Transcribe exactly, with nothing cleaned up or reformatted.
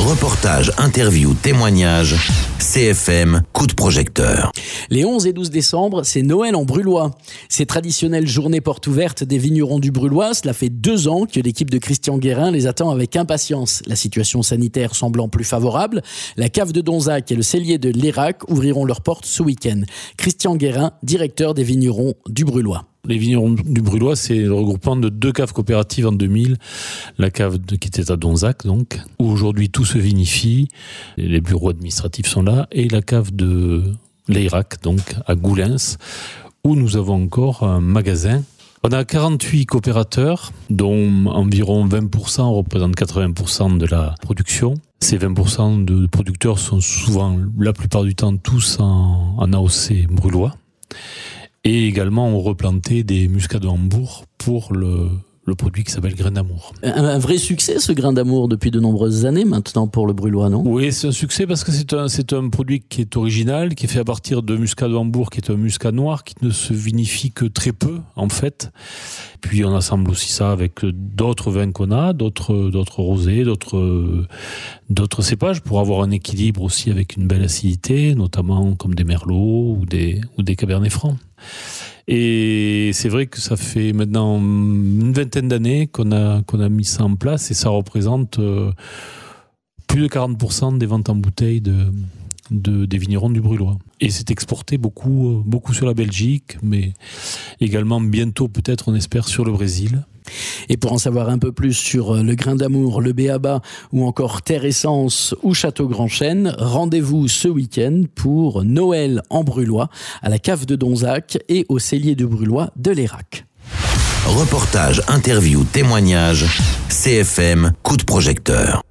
Reportage, interview, témoignage, C F M, coup de projecteur. Les onze et douze décembre, c'est Noël en Brulhois. Ces traditionnelles journées portes ouvertes des vignerons du Brulhois, cela fait deux ans que l'équipe de Christian Guérin les attend avec impatience. La situation sanitaire semblant plus favorable, la cave de Donzac et le cellier de Lérac ouvriront leurs portes ce week-end. Christian Guérin, directeur des vignerons du Brulhois. Les vignerons du Brulhois, c'est le regroupement de deux caves coopératives en deux mille. La cave de, qui était à Donzac, donc, où aujourd'hui tout se vinifie. Les bureaux administratifs sont là. Et la cave de Lérac, donc, à Goulens, où nous avons encore un magasin. On a quarante-huit coopérateurs, dont environ vingt pour cent représentent quatre-vingts pour cent de la production. Ces vingt pour cent de producteurs sont souvent, la plupart du temps, tous en, en A O C brulhois. Et également, on replantait des muscats de Hambourg pour le, le produit qui s'appelle Grain d'Amour. Un, un vrai succès, ce Grain d'Amour, depuis de nombreuses années maintenant pour le Brulhois, non ? Oui, c'est un succès parce que c'est un, c'est un produit qui est original, qui est fait à partir de muscat de Hambourg, qui est un muscat noir, qui ne se vinifie que très peu, en fait. Puis on assemble aussi ça avec d'autres vins qu'on a, d'autres, d'autres rosés, d'autres, d'autres cépages pour avoir un équilibre aussi avec une belle acidité, notamment comme des merlots ou des, ou des cabernets francs. Et c'est vrai que ça fait maintenant une vingtaine d'années qu'on a, qu'on a mis ça en place et ça représente euh, plus de quarante pour cent des ventes en bouteille de, de, des vignerons du Brulhois. Et c'est exporté beaucoup, beaucoup sur la Belgique, mais également bientôt peut-être on espère sur le Brésil. Et pour en savoir un peu plus sur le Grain d'Amour, le B A B A ou encore Terre Essence ou Château Grand Chêne, rendez-vous ce week-end pour Noël en Brulhois à la cave de Donzac et au cellier de Brulhois de Lérac. Reportage, interview, témoignage, C F M, coup de projecteur.